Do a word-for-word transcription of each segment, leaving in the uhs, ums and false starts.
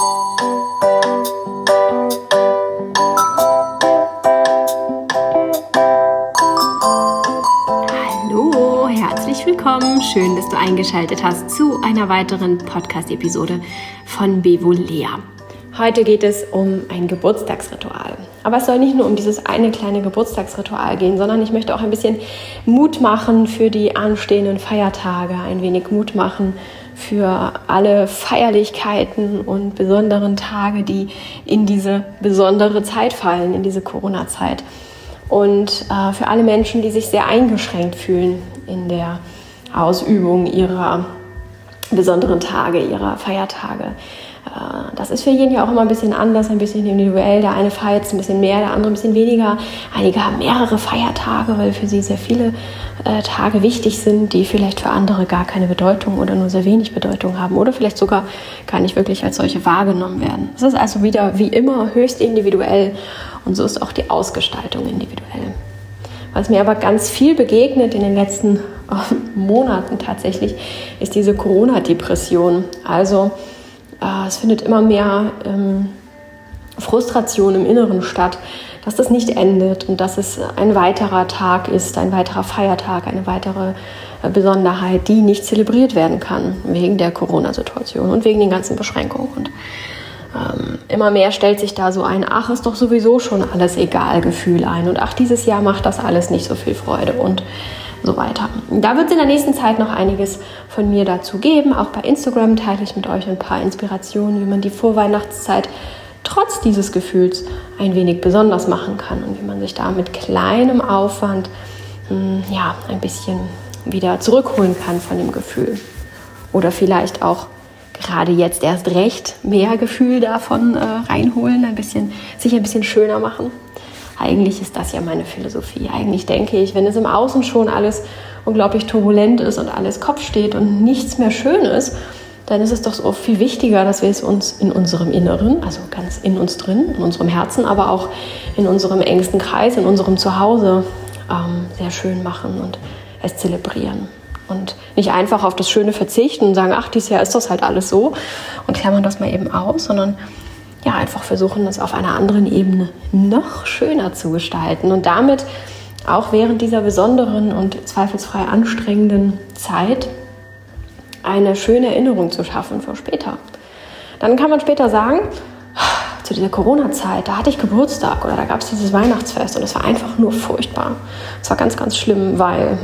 Hallo, herzlich willkommen. Schön, dass du eingeschaltet hast zu einer weiteren Podcast-Episode von Bevolea. Heute geht es um ein Geburtstagsritual. Aber es soll nicht nur um dieses eine kleine Geburtstagsritual gehen, sondern ich möchte auch ein bisschen Mut machen für die anstehenden Feiertage, ein wenig Mut machen für alle Feierlichkeiten und besonderen Tage, die in diese besondere Zeit fallen, in diese Corona-Zeit. Und äh, für alle Menschen, die sich sehr eingeschränkt fühlen in der Ausübung ihrer besonderen Tage, ihrer Feiertage. Das ist für jeden ja auch immer ein bisschen anders, ein bisschen individuell. Der eine feiert es ein bisschen mehr, der andere ein bisschen weniger. Einige haben mehrere Feiertage, weil für sie sehr viele äh, Tage wichtig sind, die vielleicht für andere gar keine Bedeutung oder nur sehr wenig Bedeutung haben oder vielleicht sogar gar nicht wirklich als solche wahrgenommen werden. Es ist also wieder wie immer höchst individuell und so ist auch die Ausgestaltung individuell. Was mir aber ganz viel begegnet in den letzten äh, Monaten tatsächlich, ist diese Corona-Depression. Also es findet immer mehr ähm, Frustration im Inneren statt, dass das nicht endet und dass es ein weiterer Tag ist, ein weiterer Feiertag, eine weitere äh, Besonderheit, die nicht zelebriert werden kann wegen der Corona-Situation und wegen den ganzen Beschränkungen. Und ähm, immer mehr stellt sich da so ein, ach, ist doch sowieso schon alles egal Gefühl ein und ach, dieses Jahr macht das alles nicht so viel Freude und so weiter. Da wird es in der nächsten Zeit noch einiges von mir dazu geben. Auch bei Instagram teile ich mit euch ein paar Inspirationen, wie man die Vorweihnachtszeit trotz dieses Gefühls ein wenig besonders machen kann und wie man sich da mit kleinem Aufwand mh, ja, ein bisschen wieder zurückholen kann von dem Gefühl. Oder vielleicht auch gerade jetzt erst recht mehr Gefühl davon äh, reinholen, ein bisschen, sich ein bisschen schöner machen. Eigentlich ist das ja meine Philosophie. Eigentlich denke ich, wenn es im Außen schon alles unglaublich turbulent ist und alles Kopf steht und nichts mehr schön ist, dann ist es doch so viel wichtiger, dass wir es uns in unserem Inneren, also ganz in uns drin, in unserem Herzen, aber auch in unserem engsten Kreis, in unserem Zuhause ähm, sehr schön machen und es zelebrieren. Und nicht einfach auf das Schöne verzichten und sagen, ach, dieses Jahr ist das halt alles so und klammern das mal eben aus, sondern ja, einfach versuchen, das auf einer anderen Ebene noch schöner zu gestalten und damit auch während dieser besonderen und zweifelsfrei anstrengenden Zeit eine schöne Erinnerung zu schaffen für später. Dann kann man später sagen, zu dieser Corona-Zeit, da hatte ich Geburtstag oder da gab es dieses Weihnachtsfest und es war einfach nur furchtbar. Es war ganz, ganz schlimm, weil...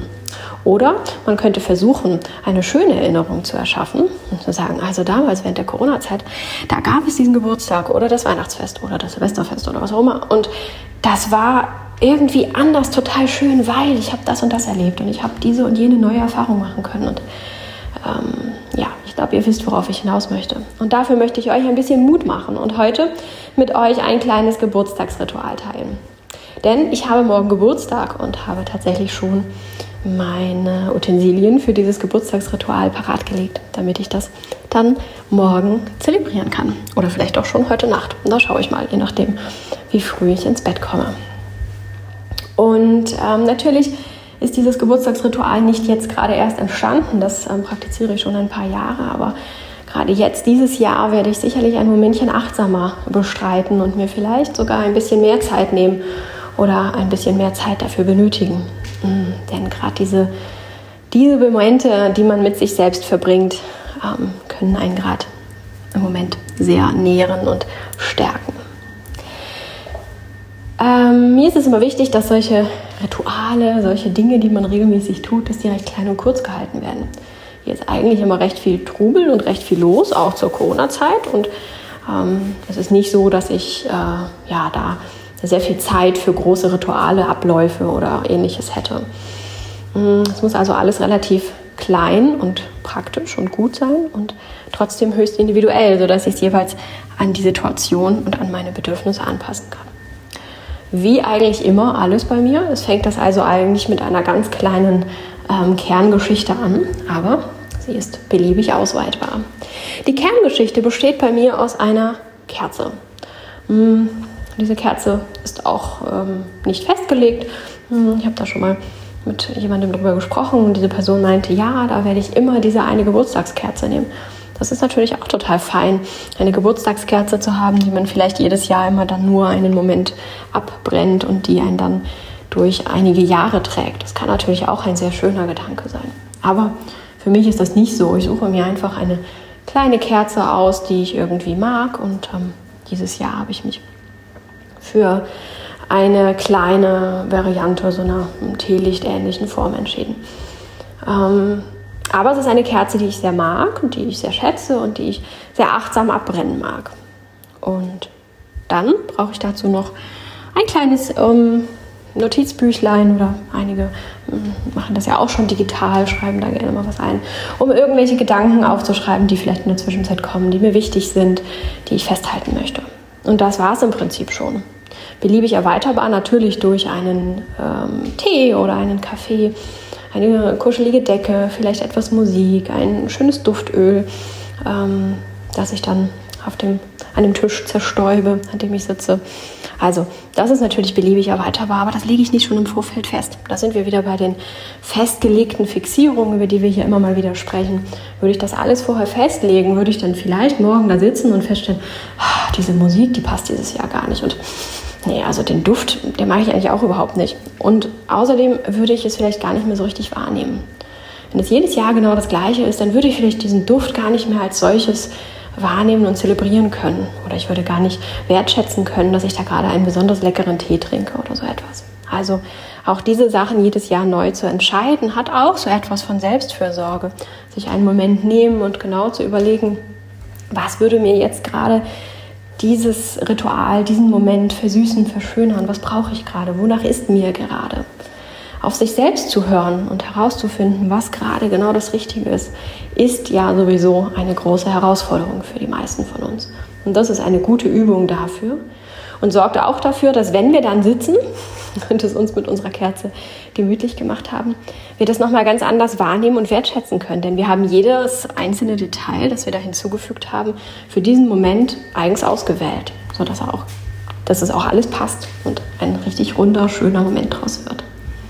Oder man könnte versuchen, eine schöne Erinnerung zu erschaffen und zu sagen, also damals während der Corona-Zeit, da gab es diesen Geburtstag oder das Weihnachtsfest oder das Silvesterfest oder was auch immer. Und das war irgendwie anders total schön, weil ich habe das und das erlebt und ich habe diese und jene neue Erfahrung machen können. Und ähm, ja, ich glaube, ihr wisst, worauf ich hinaus möchte. Und dafür möchte ich euch ein bisschen Mut machen und heute mit euch ein kleines Geburtstagsritual teilen. Denn ich habe morgen Geburtstag und habe tatsächlich schon meine Utensilien für dieses Geburtstagsritual parat gelegt, damit ich das dann morgen zelebrieren kann. Oder vielleicht auch schon heute Nacht. Da schaue ich mal, je nachdem, wie früh ich ins Bett komme. Und ähm, natürlich ist dieses Geburtstagsritual nicht jetzt gerade erst entstanden. Das ähm, praktiziere ich schon ein paar Jahre, aber gerade jetzt, dieses Jahr, werde ich sicherlich ein Momentchen achtsamer bestreiten und mir vielleicht sogar ein bisschen mehr Zeit nehmen oder ein bisschen mehr Zeit dafür benötigen. Mhm, denn gerade diese, diese Momente, die man mit sich selbst verbringt, ähm, können einen gerade im Moment sehr nähren und stärken. Ähm, mir ist es immer wichtig, dass solche Rituale, solche Dinge, die man regelmäßig tut, dass die recht klein und kurz gehalten werden. Hier ist eigentlich immer recht viel Trubel und recht viel los, auch zur Corona-Zeit. Und ähm, es ist nicht so, dass ich äh, ja, da sehr viel Zeit für große Rituale, Abläufe oder Ähnliches hätte. Es muss also alles relativ klein und praktisch und gut sein und trotzdem höchst individuell, sodass ich es jeweils an die Situation und an meine Bedürfnisse anpassen kann. Wie eigentlich immer alles bei mir. Es fängt das also eigentlich mit einer ganz kleinen ähm, Kerngeschichte an, aber sie ist beliebig ausweitbar. Die Kerngeschichte besteht bei mir aus einer Kerze. Hm, diese Kerze ist auch ähm, nicht festgelegt. Hm, ich habe da schon mal mit jemandem darüber gesprochen und diese Person meinte, ja, da werde ich immer diese eine Geburtstagskerze nehmen. Das ist natürlich auch total fein, eine Geburtstagskerze zu haben, die man vielleicht jedes Jahr immer dann nur einen Moment abbrennt und die einen dann durch einige Jahre trägt. Das kann natürlich auch ein sehr schöner Gedanke sein. Aber für mich ist das nicht so. Ich suche mir einfach eine kleine Kerze aus, die ich irgendwie mag. Und ähm, dieses Jahr habe ich mich für eine kleine Variante so einer Teelicht-ähnlichen Form entschieden. Ähm, aber es ist eine Kerze, die ich sehr mag und die ich sehr schätze und die ich sehr achtsam abbrennen mag. Und dann brauche ich dazu noch ein kleines ähm, Notizbüchlein oder einige ähm, machen das ja auch schon digital, schreiben da gerne mal was ein, um irgendwelche Gedanken aufzuschreiben, die vielleicht in der Zwischenzeit kommen, die mir wichtig sind, die ich festhalten möchte. Und das war es im Prinzip schon. Beliebig erweiterbar natürlich durch einen ähm, Tee oder einen Kaffee, eine kuschelige Decke, vielleicht etwas Musik, ein schönes Duftöl, ähm, das ich dann auf dem, an dem Tisch zerstäube, an dem ich sitze. Also das ist natürlich beliebig erweiterbar, aber das lege ich nicht schon im Vorfeld fest. Da sind wir wieder bei den festgelegten Fixierungen, über die wir hier immer mal wieder sprechen. Würde ich das alles vorher festlegen, würde ich dann vielleicht morgen da sitzen und feststellen, oh, diese Musik, die passt dieses Jahr gar nicht. Und nee, also den Duft, den mag ich eigentlich auch überhaupt nicht. Und außerdem würde ich es vielleicht gar nicht mehr so richtig wahrnehmen. Wenn es jedes Jahr genau das Gleiche ist, dann würde ich vielleicht diesen Duft gar nicht mehr als solches wahrnehmen und zelebrieren können. Oder ich würde gar nicht wertschätzen können, dass ich da gerade einen besonders leckeren Tee trinke oder so etwas. Also auch diese Sachen jedes Jahr neu zu entscheiden, hat auch so etwas von Selbstfürsorge. Sich einen Moment nehmen und genau zu überlegen, was würde mir jetzt gerade dieses Ritual, diesen Moment versüßen, verschönern. Was brauche ich gerade? Wonach ist mir gerade? Auf sich selbst zu hören und herauszufinden, was gerade genau das Richtige ist, ist ja sowieso eine große Herausforderung für die meisten von uns. Und das ist eine gute Übung dafür und sorgt auch dafür, dass wenn wir dann sitzen und es uns mit unserer Kerze gemütlich gemacht haben, wir das nochmal ganz anders wahrnehmen und wertschätzen können. Denn wir haben jedes einzelne Detail, das wir da hinzugefügt haben, für diesen Moment eigens ausgewählt, sodass auch, dass es auch alles passt und ein richtig runder, schöner Moment draus wird.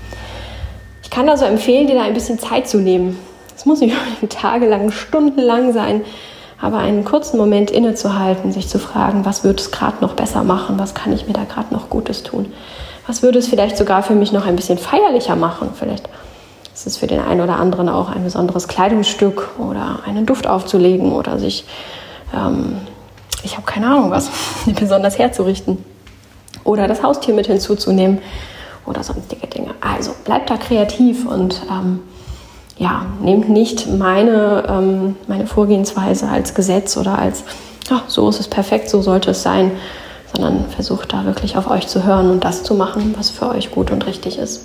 Ich kann also empfehlen, dir da ein bisschen Zeit zu nehmen. Es muss nicht tagelang, stundenlang sein, aber einen kurzen Moment innezuhalten, sich zu fragen, was würde es gerade noch besser machen, was kann ich mir da gerade noch Gutes tun, was würde es vielleicht sogar für mich noch ein bisschen feierlicher machen, vielleicht ist es für den einen oder anderen auch ein besonderes Kleidungsstück oder einen Duft aufzulegen oder sich, ähm, ich habe keine Ahnung was, besonders herzurichten oder das Haustier mit hinzuzunehmen oder sonstige Dinge. Also bleibt da kreativ und ähm, ja, nehmt nicht meine, ähm, meine Vorgehensweise als Gesetz oder als, ach, so ist es perfekt, so sollte es sein, sondern versucht da wirklich auf euch zu hören und das zu machen, was für euch gut und richtig ist.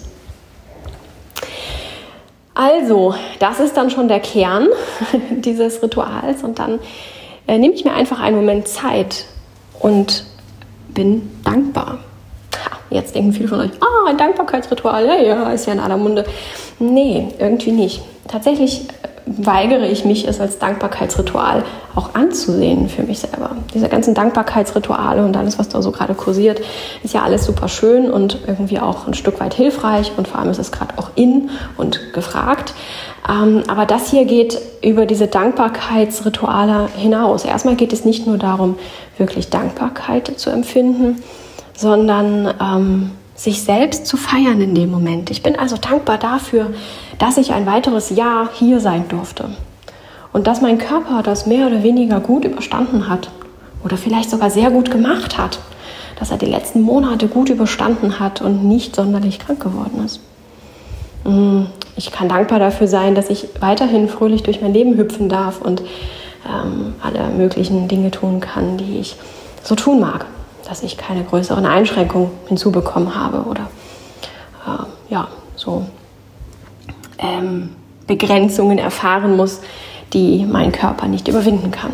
Also, das ist dann schon der Kern dieses Rituals und dann äh, nehme ich mir einfach einen Moment Zeit und bin dankbar. Jetzt denken viele von euch, ah, ein Dankbarkeitsritual, ja, ja, ist ja in aller Munde. Nee, irgendwie nicht. Tatsächlich weigere ich mich, es als Dankbarkeitsritual auch anzusehen für mich selber. Diese ganzen Dankbarkeitsrituale und alles, was da so gerade kursiert, ist ja alles super schön und irgendwie auch ein Stück weit hilfreich und vor allem ist es gerade auch in und gefragt. Ähm, aber das hier geht über diese Dankbarkeitsrituale hinaus. Erstmal geht es nicht nur darum, wirklich Dankbarkeit zu empfinden, sondern ähm, sich selbst zu feiern in dem Moment. Ich bin also dankbar dafür, dass ich ein weiteres Jahr hier sein durfte und dass mein Körper das mehr oder weniger gut überstanden hat oder vielleicht sogar sehr gut gemacht hat, dass er die letzten Monate gut überstanden hat und nicht sonderlich krank geworden ist. Ich kann dankbar dafür sein, dass ich weiterhin fröhlich durch mein Leben hüpfen darf und ähm, alle möglichen Dinge tun kann, die ich so tun mag. Dass ich keine größeren Einschränkungen hinzubekommen habe oder äh, ja, so ähm, Begrenzungen erfahren muss, die mein Körper nicht überwinden kann.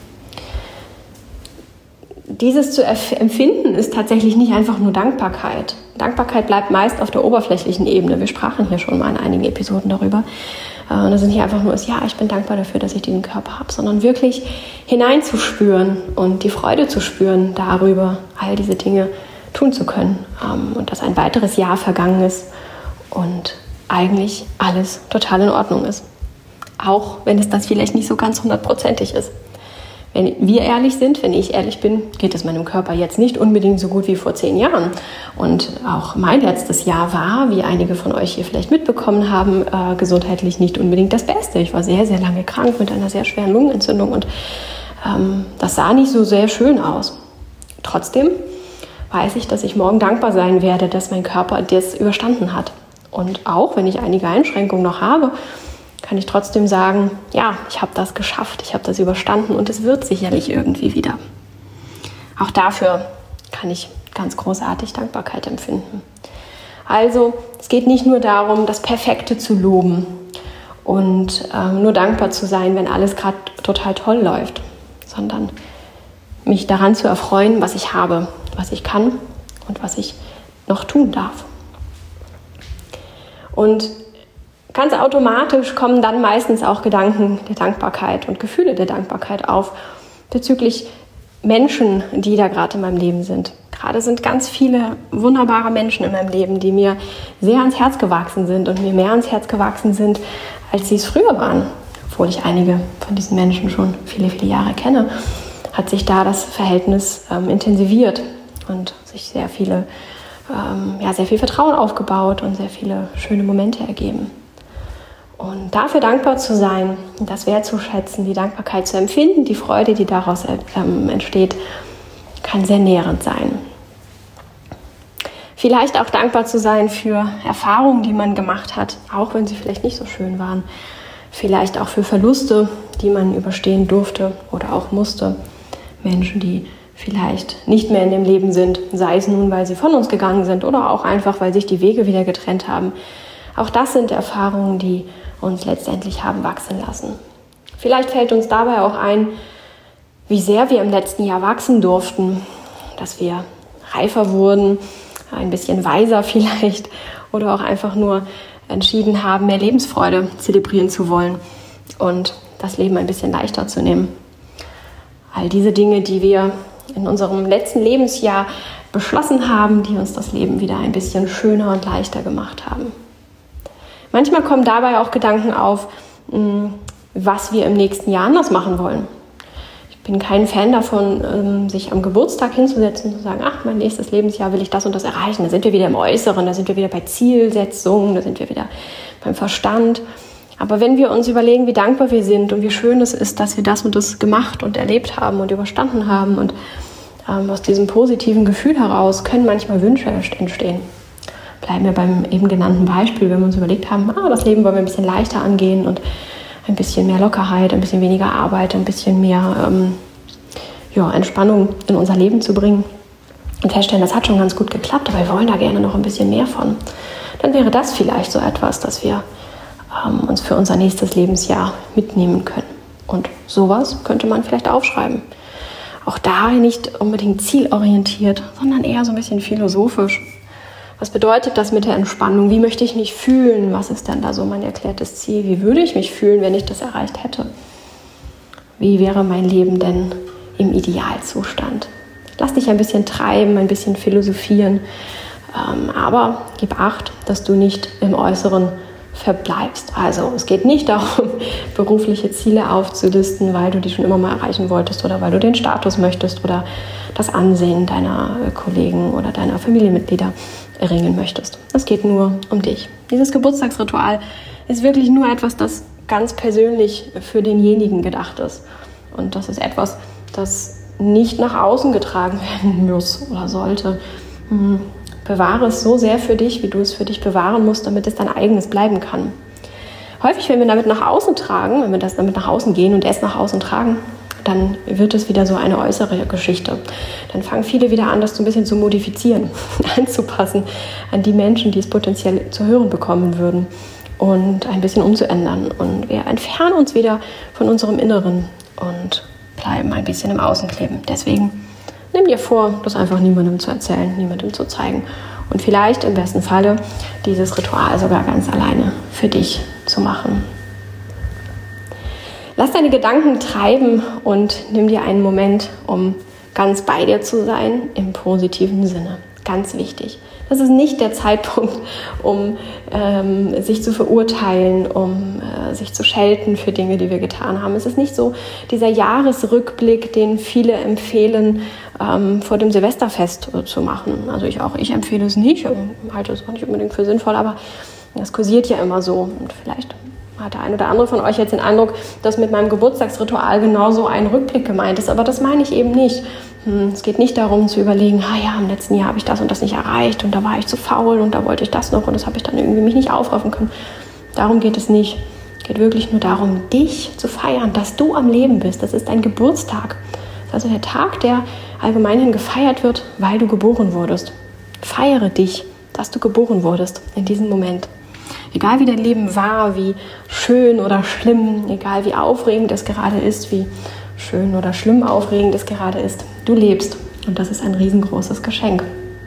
Dieses zu erf- empfinden ist tatsächlich nicht einfach nur Dankbarkeit. Dankbarkeit bleibt meist auf der oberflächlichen Ebene. Wir sprachen hier schon mal in einigen Episoden darüber. Und das sind nicht einfach nur, ja, ich bin dankbar dafür, dass ich diesen Körper habe, sondern wirklich hineinzuspüren und die Freude zu spüren darüber, all diese Dinge tun zu können. Und dass ein weiteres Jahr vergangen ist und eigentlich alles total in Ordnung ist. auch wenn es das vielleicht nicht so ganz hundertprozentig ist. Wenn wir ehrlich sind, wenn ich ehrlich bin, geht es meinem Körper jetzt nicht unbedingt so gut wie vor zehn Jahren. Und auch mein letztes Jahr war, wie einige von euch hier vielleicht mitbekommen haben, äh, gesundheitlich nicht unbedingt das Beste. Ich war sehr, sehr lange krank mit einer sehr schweren Lungenentzündung und ähm, das sah nicht so sehr schön aus. Trotzdem weiß ich, dass ich morgen dankbar sein werde, dass mein Körper das überstanden hat. Und auch wenn ich einige Einschränkungen noch habe, kann ich trotzdem sagen, ja, ich habe das geschafft, ich habe das überstanden und es wird sicherlich irgendwie wieder. Auch dafür kann ich ganz großartig Dankbarkeit empfinden. Also es geht nicht nur darum, das Perfekte zu loben und ähm, nur dankbar zu sein, wenn alles gerade total toll läuft, sondern mich daran zu erfreuen, was ich habe, was ich kann und was ich noch tun darf. Und ganz automatisch kommen dann meistens auch Gedanken der Dankbarkeit und Gefühle der Dankbarkeit auf bezüglich Menschen, die da gerade in meinem Leben sind. Gerade sind ganz viele wunderbare Menschen in meinem Leben, die mir sehr ans Herz gewachsen sind und mir mehr ans Herz gewachsen sind, als sie es früher waren. Obwohl ich einige von diesen Menschen schon viele, viele Jahre kenne, hat sich da das Verhältnis ähm, intensiviert und sich sehr viele, ähm, ja, sehr viel Vertrauen aufgebaut und sehr viele schöne Momente ergeben. Und dafür dankbar zu sein, das wertzuschätzen, die Dankbarkeit zu empfinden, die Freude, die daraus ähm, entsteht, kann sehr nährend sein. Vielleicht auch dankbar zu sein für Erfahrungen, die man gemacht hat, auch wenn sie vielleicht nicht so schön waren. Vielleicht auch für Verluste, die man überstehen durfte oder auch musste. Menschen, die vielleicht nicht mehr in dem Leben sind, sei es nun, weil sie von uns gegangen sind oder auch einfach, weil sich die Wege wieder getrennt haben. Auch das sind Erfahrungen, die uns letztendlich haben wachsen lassen. Vielleicht fällt uns dabei auch ein, wie sehr wir im letzten Jahr wachsen durften, dass wir reifer wurden, ein bisschen weiser vielleicht oder auch einfach nur entschieden haben, mehr Lebensfreude zelebrieren zu wollen und das Leben ein bisschen leichter zu nehmen. All diese Dinge, die wir in unserem letzten Lebensjahr beschlossen haben, die uns das Leben wieder ein bisschen schöner und leichter gemacht haben. Manchmal kommen dabei auch Gedanken auf, was wir im nächsten Jahr anders machen wollen. Ich bin kein Fan davon, sich am Geburtstag hinzusetzen und zu sagen, ach, mein nächstes Lebensjahr will ich das und das erreichen. Da sind wir wieder im Äußeren, da sind wir wieder bei Zielsetzungen, da sind wir wieder beim Verstand. Aber wenn wir uns überlegen, wie dankbar wir sind und wie schön es ist, dass wir das und das gemacht und erlebt haben und überstanden haben und ähm, aus diesem positiven Gefühl heraus können manchmal Wünsche entstehen. Bleiben wir beim eben genannten Beispiel, wenn wir uns überlegt haben, ah, das Leben wollen wir ein bisschen leichter angehen und ein bisschen mehr Lockerheit, ein bisschen weniger Arbeit, ein bisschen mehr ähm, ja, Entspannung in unser Leben zu bringen und feststellen, das hat schon ganz gut geklappt, aber wir wollen da gerne noch ein bisschen mehr von. Dann wäre das vielleicht so etwas, das wir ähm, uns für unser nächstes Lebensjahr mitnehmen können. Und sowas könnte man vielleicht aufschreiben. Auch da nicht unbedingt zielorientiert, sondern eher so ein bisschen philosophisch. Was bedeutet das mit der Entspannung? Wie möchte ich mich fühlen? Was ist denn da so mein erklärtes Ziel? Wie würde ich mich fühlen, wenn ich das erreicht hätte? Wie wäre mein Leben denn im Idealzustand? Lass dich ein bisschen treiben, ein bisschen philosophieren, ähm, aber gib Acht, dass du nicht im Äußeren verbleibst. Also es geht nicht darum, berufliche Ziele aufzulisten, weil du die schon immer mal erreichen wolltest oder weil du den Status möchtest oder das Ansehen deiner Kollegen oder deiner Familienmitglieder erringen möchtest. Es geht nur um dich. Dieses Geburtstagsritual ist wirklich nur etwas, das ganz persönlich für denjenigen gedacht ist. Und das ist etwas, das nicht nach außen getragen werden muss oder sollte. Bewahre es so sehr für dich, wie du es für dich bewahren musst, damit es dein eigenes bleiben kann. Häufig, wenn wir damit nach außen tragen, wenn wir das damit nach außen gehen und es nach außen tragen, dann wird es wieder so eine äußere Geschichte. Dann fangen viele wieder an, das so ein bisschen zu modifizieren, anzupassen an die Menschen, die es potenziell zu hören bekommen würden und ein bisschen umzuändern. Und wir entfernen uns wieder von unserem Inneren und bleiben ein bisschen im Außen kleben. Deswegen nimm dir vor, das einfach niemandem zu erzählen, niemandem zu zeigen. Und vielleicht im besten Falle dieses Ritual sogar ganz alleine für dich zu machen. Lass deine Gedanken treiben und nimm dir einen Moment, um ganz bei dir zu sein, im positiven Sinne. Ganz wichtig. Das ist nicht der Zeitpunkt, um ähm, sich zu verurteilen, um äh, sich zu schelten für Dinge, die wir getan haben. Es ist nicht so dieser Jahresrückblick, den viele empfehlen, ähm, vor dem Silvesterfest äh, zu machen. Also ich auch, ich empfehle es nicht, ich halte es auch nicht unbedingt für sinnvoll, aber das kursiert ja immer so. Und vielleicht hat der ein oder andere von euch jetzt den Eindruck, dass mit meinem Geburtstagsritual genauso ein Rückblick gemeint ist. Aber das meine ich eben nicht. Es geht nicht darum zu überlegen, ah ja, im letzten Jahr habe ich das und das nicht erreicht und da war ich zu faul und da wollte ich das noch und das habe ich dann irgendwie mich nicht aufraffen können. Darum geht es nicht. Es geht wirklich nur darum, dich zu feiern, dass du am Leben bist. Das ist dein Geburtstag. Das ist also der Tag, der allgemeinhin gefeiert wird, weil du geboren wurdest. Feiere dich, dass du geboren wurdest in diesem Moment. Egal wie dein Leben war, wie schön oder schlimm, egal wie aufregend es gerade ist, wie schön oder schlimm aufregend es gerade ist, du lebst und das ist ein riesengroßes Geschenk.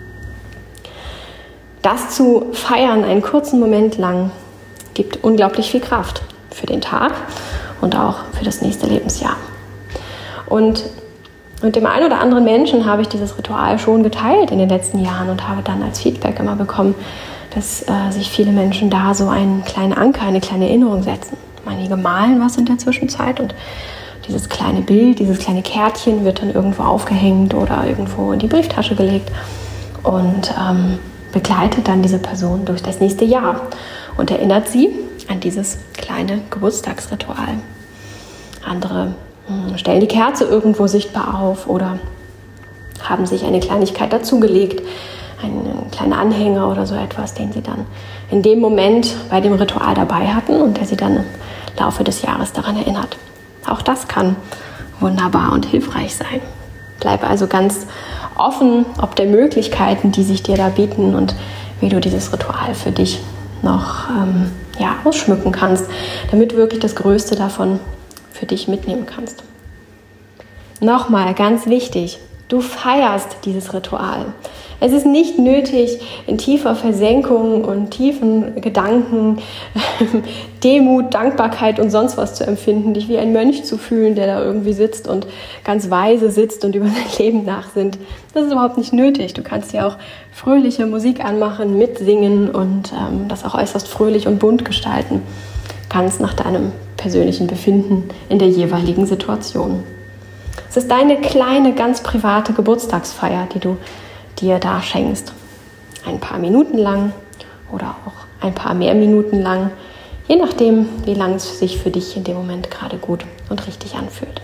Das zu feiern, einen kurzen Moment lang, gibt unglaublich viel Kraft für den Tag und auch für das nächste Lebensjahr. Und mit dem einen oder anderen Menschen habe ich dieses Ritual schon geteilt in den letzten Jahren und habe dann als Feedback immer bekommen, dass äh, sich viele Menschen da so einen kleinen Anker, eine kleine Erinnerung setzen. Einige malen was in der Zwischenzeit und dieses kleine Bild, dieses kleine Kärtchen wird dann irgendwo aufgehängt oder irgendwo in die Brieftasche gelegt und ähm, begleitet dann diese Person durch das nächste Jahr und erinnert sie an dieses kleine Geburtstagsritual. Andere mh, stellen die Kerze irgendwo sichtbar auf oder haben sich eine Kleinigkeit dazugelegt, einen kleinen Anhänger oder so etwas, den sie dann in dem Moment bei dem Ritual dabei hatten und der sie dann im Laufe des Jahres daran erinnert. Auch das kann wunderbar und hilfreich sein. Bleib also ganz offen, ob der Möglichkeiten, die sich dir da bieten und wie du dieses Ritual für dich noch ähm, ja, ausschmücken kannst, damit wirklich das Größte davon für dich mitnehmen kannst. Nochmal ganz wichtig, du feierst dieses Ritual. Es ist nicht nötig, in tiefer Versenkung und tiefen Gedanken, Demut, Dankbarkeit und sonst was zu empfinden, dich wie ein Mönch zu fühlen, der da irgendwie sitzt und ganz weise sitzt und über sein Leben nachsinnt. Das ist überhaupt nicht nötig. Du kannst ja auch fröhliche Musik anmachen, mitsingen und ähm, das auch äußerst fröhlich und bunt gestalten. Ganz nach deinem persönlichen Befinden in der jeweiligen Situation. Es ist deine kleine, ganz private Geburtstagsfeier, die du dir da schenkst. Ein paar Minuten lang oder auch ein paar mehr Minuten lang, je nachdem, wie lang es sich für dich in dem Moment gerade gut und richtig anfühlt.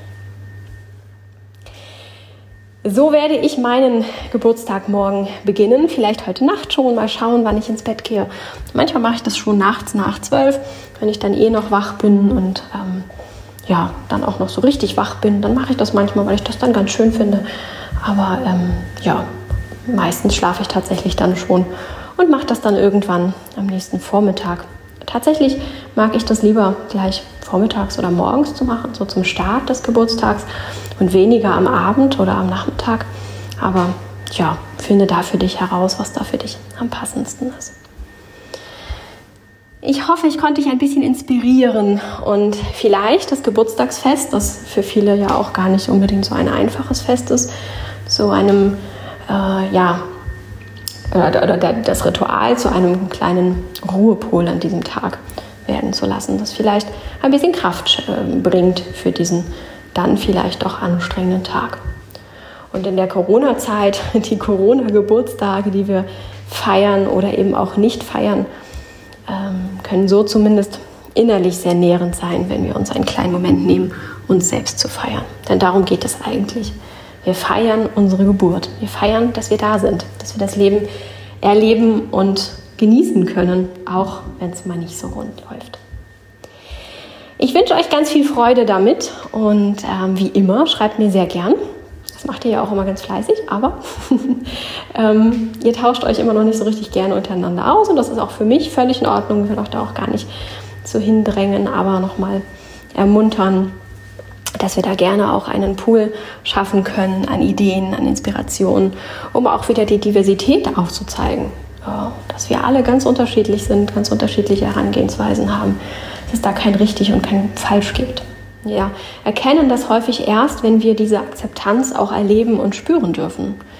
So werde ich meinen Geburtstag morgen beginnen, vielleicht heute Nacht schon, mal schauen, wann ich ins Bett gehe. Manchmal mache ich das schon nachts nach zwölf, wenn ich dann eh noch wach bin und ähm, ja, dann auch noch so richtig wach bin, dann mache ich das manchmal, weil ich das dann ganz schön finde. Aber ähm, ja, meistens schlafe ich tatsächlich dann schon und mache das dann irgendwann am nächsten Vormittag. Tatsächlich mag ich das lieber gleich vormittags oder morgens zu machen, so zum Start des Geburtstags und weniger am Abend oder am Nachmittag. Aber ja, finde da für dich heraus, was da für dich am passendsten ist. Ich hoffe, ich konnte dich ein bisschen inspirieren und vielleicht das Geburtstagsfest, das für viele ja auch gar nicht unbedingt so ein einfaches Fest ist, zu einem Äh, ja, oder, oder das Ritual zu einem kleinen Ruhepol an diesem Tag werden zu lassen, das vielleicht ein bisschen Kraft äh, bringt für diesen dann vielleicht doch anstrengenden Tag. Und in der Corona-Zeit, die Corona-Geburtstage, die wir feiern oder eben auch nicht feiern, ähm, können so zumindest innerlich sehr nährend sein, wenn wir uns einen kleinen Moment nehmen, uns selbst zu feiern. Denn darum geht es eigentlich. Wir feiern unsere Geburt. Wir feiern, dass wir da sind, dass wir das Leben erleben und genießen können, auch wenn es mal nicht so rund läuft. Ich wünsche euch ganz viel Freude damit und ähm, wie immer, schreibt mir sehr gern. Das macht ihr ja auch immer ganz fleißig, aber ähm, ihr tauscht euch immer noch nicht so richtig gerne untereinander aus und das ist auch für mich völlig in Ordnung. Ich will euch da auch gar nicht so hindrängen, aber nochmal ermuntern, dass wir da gerne auch einen Pool schaffen können an Ideen, an Inspirationen, um auch wieder die Diversität aufzuzeigen. Ja, dass wir alle ganz unterschiedlich sind, ganz unterschiedliche Herangehensweisen haben, dass es da kein richtig und kein falsch gibt. Ja, erkennen das häufig erst, wenn wir diese Akzeptanz auch erleben und spüren dürfen.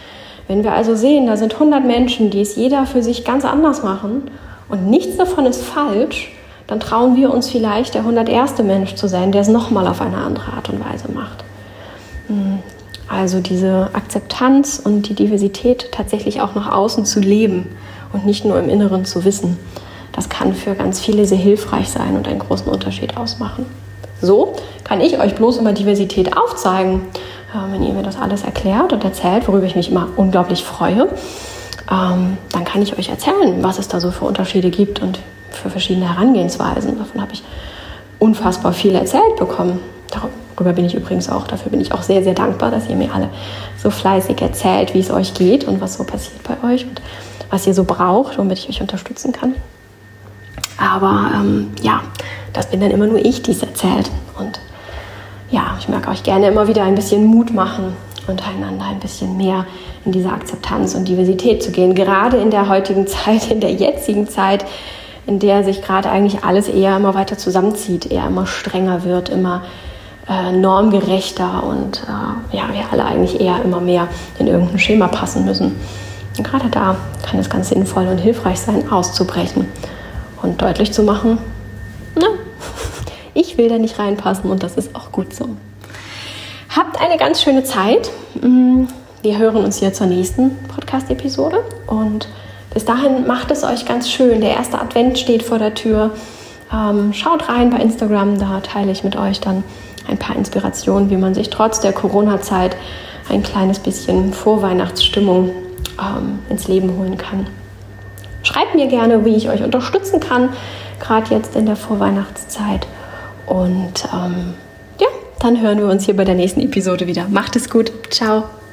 Wenn wir also sehen, da sind hundert Menschen, die es jeder für sich ganz anders machen und nichts davon ist falsch, dann trauen wir uns vielleicht, der hunderterste Mensch zu sein, der es nochmal auf eine andere Art und Weise macht. Also diese Akzeptanz und die Diversität tatsächlich auch nach außen zu leben und nicht nur im Inneren zu wissen, das kann für ganz viele sehr hilfreich sein und einen großen Unterschied ausmachen. So kann ich euch bloß immer Diversität aufzeigen, wenn ihr mir das alles erklärt und erzählt, worüber ich mich immer unglaublich freue. Dann kann ich euch erzählen, was es da so für Unterschiede gibt und für verschiedene Herangehensweisen. Davon habe ich unfassbar viel erzählt bekommen. Darüber bin ich übrigens auch, dafür bin ich auch sehr, sehr dankbar, dass ihr mir alle so fleißig erzählt, wie es euch geht und was so passiert bei euch und was ihr so braucht, womit ich euch unterstützen kann. Aber ähm, ja, das bin dann immer nur ich, die es erzählt. Und ja, ich mag euch gerne immer wieder ein bisschen Mut machen und einander ein bisschen mehr in diese Akzeptanz und Diversität zu gehen. Gerade in der heutigen Zeit, in der jetzigen Zeit, in der sich gerade eigentlich alles eher immer weiter zusammenzieht, eher immer strenger wird, immer äh, normgerechter und äh, ja, wir alle eigentlich eher immer mehr in irgendein Schema passen müssen. Und gerade da kann es ganz sinnvoll und hilfreich sein, auszubrechen und deutlich zu machen, na, ich will da nicht reinpassen und das ist auch gut so. Habt eine ganz schöne Zeit. Wir hören uns hier zur nächsten Podcast-Episode und bis dahin macht es euch ganz schön. Der erste Advent steht vor der Tür. Ähm, schaut rein bei Instagram, da teile ich mit euch dann ein paar Inspirationen, wie man sich trotz der Corona-Zeit ein kleines bisschen Vorweihnachtsstimmung ähm, ins Leben holen kann. Schreibt mir gerne, wie ich euch unterstützen kann, gerade jetzt in der Vorweihnachtszeit. Und ähm, ja, dann hören wir uns hier bei der nächsten Episode wieder. Macht es gut. Ciao.